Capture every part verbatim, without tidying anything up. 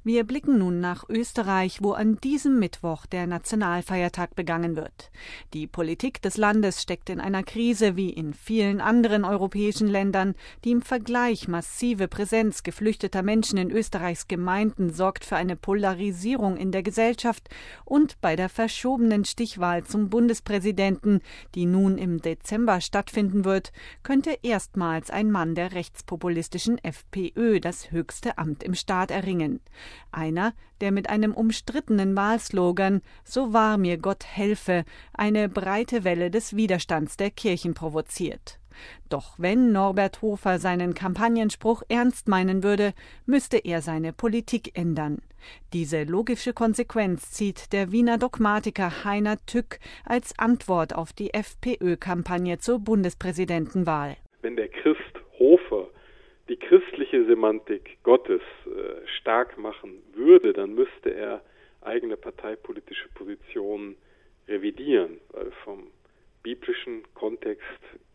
Wir blicken nun nach Österreich, wo an diesem Mittwoch der Nationalfeiertag begangen wird. Die Politik des Landes steckt in einer Krise wie in vielen anderen europäischen Ländern. Die im Vergleich massive Präsenz geflüchteter Menschen in Österreichs Gemeinden sorgt für eine Polarisierung in der Gesellschaft und bei der verschobenen Stichwahl zum Bundespräsidenten, die nun im Dezember stattfinden wird, könnte erstmals ein Mann der rechtspopulistischen FPÖ das höchste Amt im Staat erringen. Einer, der mit einem umstrittenen Wahlslogan »So wahr mir Gott helfe« eine breite Welle des Widerstands der Kirchen provoziert. Doch wenn Norbert Hofer seinen Kampagnenspruch ernst meinen würde, müsste er seine Politik ändern. Diese logische Konsequenz zieht der Wiener Dogmatiker Heiner Tück als Antwort auf die FPÖ-Kampagne zur Bundespräsidentenwahl. Wenn der Christ Hofer die christliche Semantik Gottes äh, stark machen würde, dann müsste er eigene parteipolitische Positionen revidieren, weil vom biblischen Kontext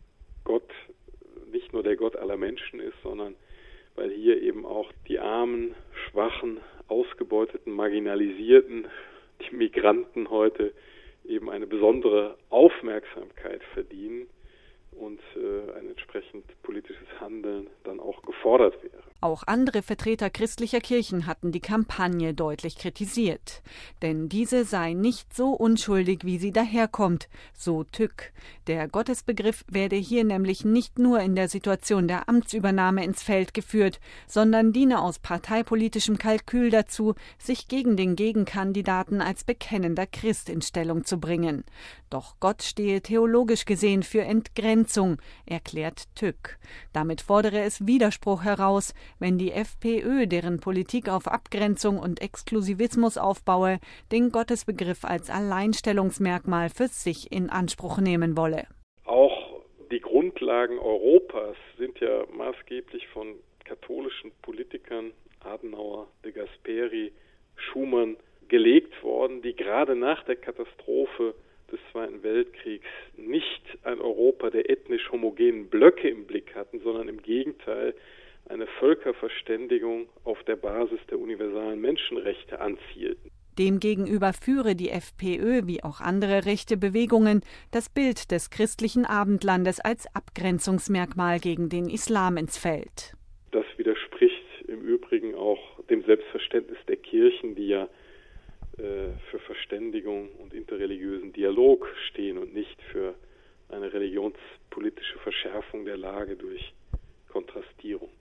Gott nicht nur der Gott aller Menschen ist, sondern weil hier eben auch die armen, schwachen, ausgebeuteten, marginalisierten, die Migranten heute eben eine besondere Aufmerksamkeit verdienen und äh, ein entsprechend politisches Handeln dann auch gefordert wäre. Auch andere Vertreter christlicher Kirchen hatten die Kampagne deutlich kritisiert. Denn diese sei nicht so unschuldig, wie sie daherkommt, so Tück. Der Gottesbegriff werde hier nämlich nicht nur in der Situation der Amtsübernahme ins Feld geführt, sondern diene aus parteipolitischem Kalkül dazu, sich gegen den Gegenkandidaten als bekennender Christ in Stellung zu bringen. Doch Gott stehe theologisch gesehen für Entgrenzung, erklärt Tück. Damit fordere es Widerspruch heraus, wenn die FPÖ, deren Politik auf Abgrenzung und Exklusivismus aufbaue, den Gottesbegriff als Alleinstellungsmerkmal für sich in Anspruch nehmen wolle. Auch die Grundlagen Europas sind ja maßgeblich von katholischen Politikern, Adenauer, de Gasperi, Schumann, gelegt worden, die gerade nach der Katastrophe des Zweiten Weltkriegs nicht ein Europa der ethnisch homogenen Blöcke im Blick hatten, sondern im Gegenteil eine Völkerverständigung auf der Basis der universalen Menschenrechte anzielten. Demgegenüber führe die FPÖ, wie auch andere rechte Bewegungen, das Bild des christlichen Abendlandes als Abgrenzungsmerkmal gegen den Islam ins Feld. Das widerspricht im Übrigen auch dem Selbstverständnis der Kirchen, die ja äh, für Verständigung und interreligiösen Dialog stehen und nicht für eine religionspolitische Verschärfung der Lage durch Kontrastierung.